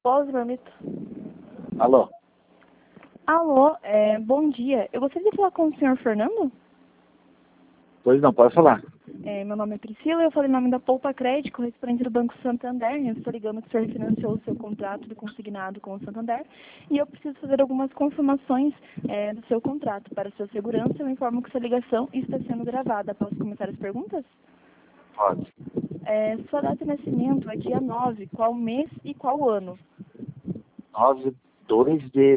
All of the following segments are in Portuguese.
Pause, Marmito. Alô? Alô, bom dia. Eu gostaria de falar com o senhor Fernando? Pois não, pode falar. Meu nome é Priscila, eu falei em nome da Poupa Crédito, correspondente do Banco Santander. Eu estou ligando que o senhor financiou o seu contrato de consignado com o Santander e eu preciso fazer algumas confirmações do seu contrato. Para sua segurança, eu informo que sua ligação está sendo gravada. Posso começar as perguntas? Pode. Sua data de nascimento é dia 9. Qual mês e qual ano? 9/2 de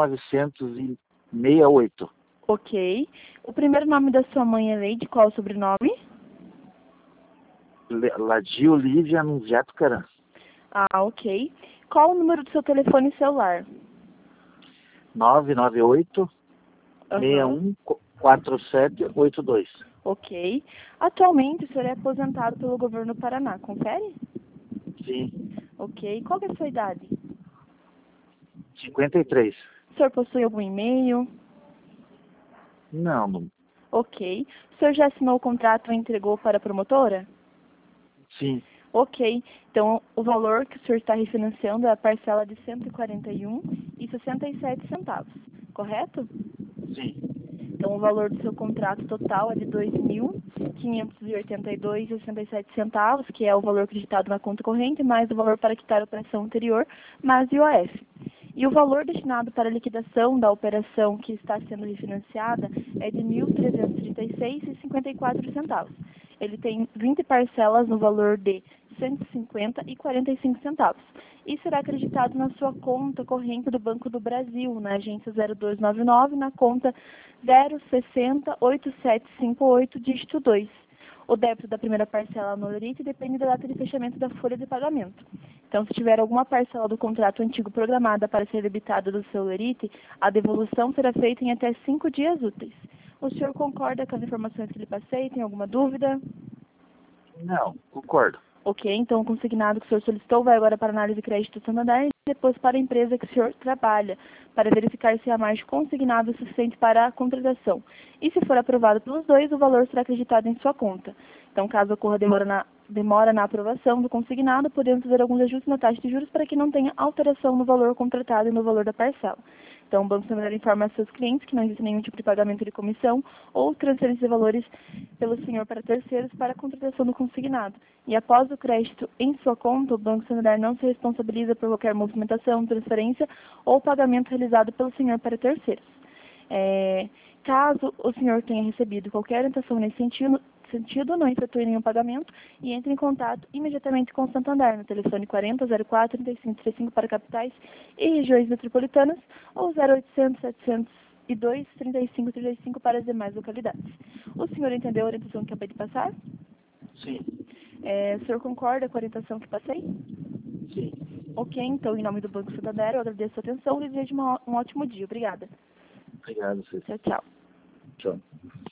1968. Ok. O primeiro nome da sua mãe é Leide, qual o sobrenome? Ladio Lívia Nunziato Caran. Ah, ok. Qual o número do seu telefone celular? 998 Aham. 614782. Ok. Atualmente, o senhor é aposentado pelo governo do Paraná, confere? Sim. Ok. Qual que é a sua idade? 53. O senhor possui algum e-mail? Não. Ok. O senhor já assinou o contrato e entregou para a promotora? Sim. Ok. Então, o valor que o senhor está refinanciando é a parcela de R$ 141,67, correto? Sim. Então, o valor do seu contrato total é de R$ 2.582,67, que é o valor acreditado na conta corrente, mais o valor para quitar a operação anterior, mais IOF. E o valor destinado para a liquidação da operação que está sendo refinanciada é de R$ 1.336,54. Ele tem 20 parcelas no valor de R$ 150,45 e será acreditado na sua conta corrente do Banco do Brasil, na agência 0299, na conta 0608758, dígito 2. O débito da primeira parcela no Lerite depende da data de fechamento da folha de pagamento. Então, se tiver alguma parcela do contrato antigo programada para ser debitada do seu Lerite, a devolução será feita em até 5 dias úteis. O senhor concorda com as informações que lhe passei? Tem alguma dúvida? Não, concordo. Ok, então o consignado que o senhor solicitou vai agora para a análise de crédito Santander e depois para a empresa que o senhor trabalha, para verificar se há margem consignada suficiente para a contratação. E se for aprovado pelos dois, o valor será acreditado em sua conta. Então, caso ocorra demora na aprovação do consignado, podemos fazer alguns ajustes na taxa de juros para que não tenha alteração no valor contratado e no valor da parcela. Então, o Banco Santander informa aos seus clientes que não existe nenhum tipo de pagamento de comissão ou transferência de valores pelo senhor para terceiros para a contratação do consignado. E após o crédito em sua conta, o Banco Santander não se responsabiliza por qualquer movimentação, transferência ou pagamento realizado pelo senhor para terceiros. Caso o senhor tenha recebido qualquer orientação nesse sentido, não efetue nenhum pagamento e entre em contato imediatamente com o Santander no telefone 4004-3535 para capitais e regiões metropolitanas ou 0800 702 3535 para as demais localidades. O senhor entendeu a orientação que acabei de passar? Sim. O senhor concorda com a orientação que passei? Sim. Ok, então, em nome do Banco Santander, eu agradeço a sua atenção e desejo um ótimo dia. Obrigada. Obrigado, Cícero. Tchau, tchau. Tchau.